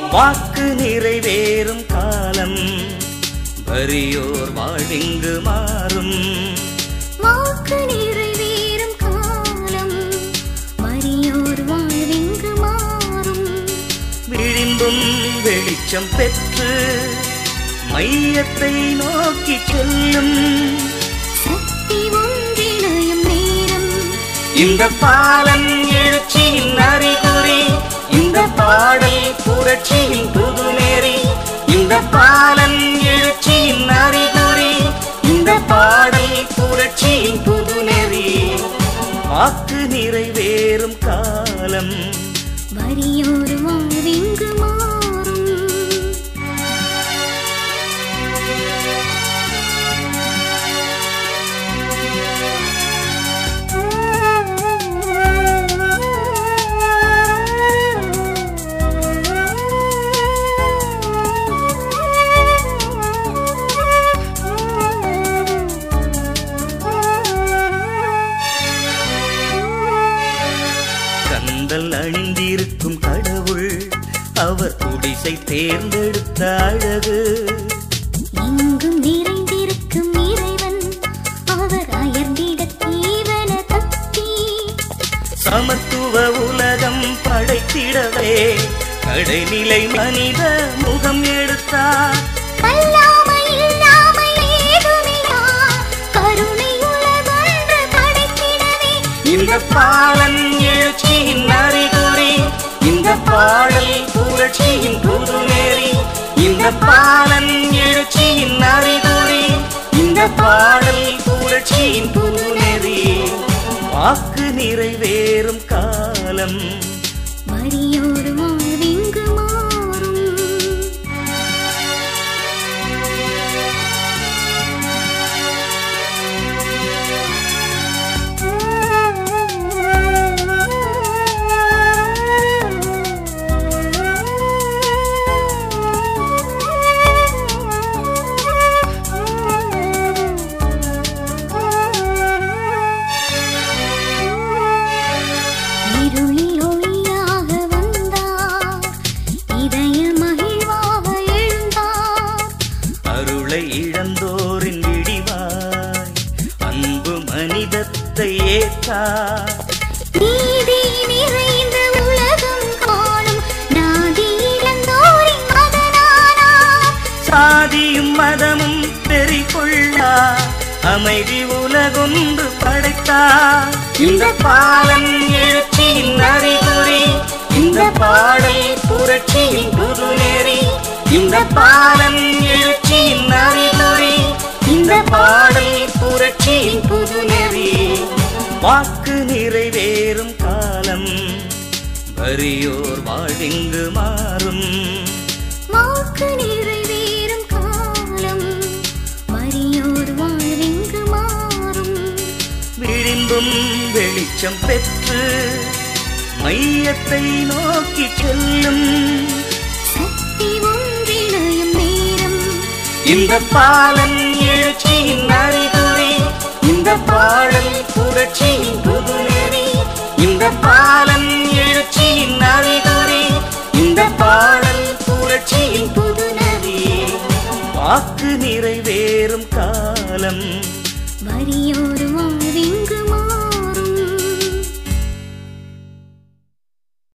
வாக்கு நிறைவேறும் காலம் வறியோர் வாழ்விங்கு மாறும். வாக்கு நிறைவேறும் காலம் வறியோர் வாழ்விங்கு மாறும். விழிம்பும் வெளிச்சம் பெற்று மையத்தை நோக்கி செல்லும். சக்தி ஒன்றிணையும் நேரம் இந்த பாலன் எழுச்சியின் அறிகுறி, இந்த பாடல் புரட்சியின் புதுநேரி. இந்த பாலன் எழுச்சியின் அறிகுறி, இந்த பாடல் புரட்சியின் புதுநேரி. வாக்கு நிறைவேறும் காலம் வறியோர் வாழ்விங்கு மாறும். கந்தல் அணிந்திருக்கும் கடவுள் அவர் குடிசை தேர்ந்தெடுத்த அழகு. எங்கும் நிறைந்திருக்கும் இறைவன் அவர் அயர்ந்திட தீவன தத்தி. சமத்துவ உலகம் படைத்திடவே கடைநிலை மனித முகம் எடுத்தார். கல்லாமை இல்லாமை ஏதுமில்லா கருணை உலகொன்று படைத்திடவே இந்த பாலன் எழுச்சியின் அறிகுறி, இந்த பாடல் புரட்சியின் புதுநேரி. இந்த பாலன் எழுச்சியின் அறிகுறி, இந்த பாடல் புரட்சியின் புதுநேரி. வாக்கு நிறைவேறும் காலம் வறியோர் வாழ்விங்கு மாறும். இருளில் ஒளியாக வந்தார், இதய மகிழ்வாக எழுந்தார். அருளை இழந்தோரின் விடிவாய் அன்பு மனிதத்தை ஏற்றார். நீதி நிறைந்த உலகம் காணும் நாதி இழந்தோரின் மகனானார். சாதியும் மதமும் பெரி கொள்ளா அமைதி உலகொன்று படைத்தார். இந்த பாலன் எழுச்சியின் அறிகுறி, இந்த பாடல் புரட்சியின் புதுநேரி. இந்த பாலன் எழுச்சியின் அறிகுறி, இந்த பாடல் புரட்சியின் புதுநேரி. வாக்கு நிறைவேறும் காலம் வறியோர் வாழ்விங்கு மாறும். வாக்கு நிறைவேறும் காலம் வறியோர் வாழ்விங்கு மாறும். விழிம்பும் வெளிச்சம் பெற்று மையத்தை நோக்கி செல்லும். சக்தி ஒன்றிணையும் நேரம் இந்த பாலன் எழுச்சியின் அறிகுறி, இந்த பாடல் புரட்சியின் புதுநேரி. இந்த பாலன் எழுச்சியின் அறிகுறி, இந்த பாடல் புரட்சியின் புதுநேரி. வாக்கு நிறைவேறும் காலம் வறியோர் வாழ்விங்கு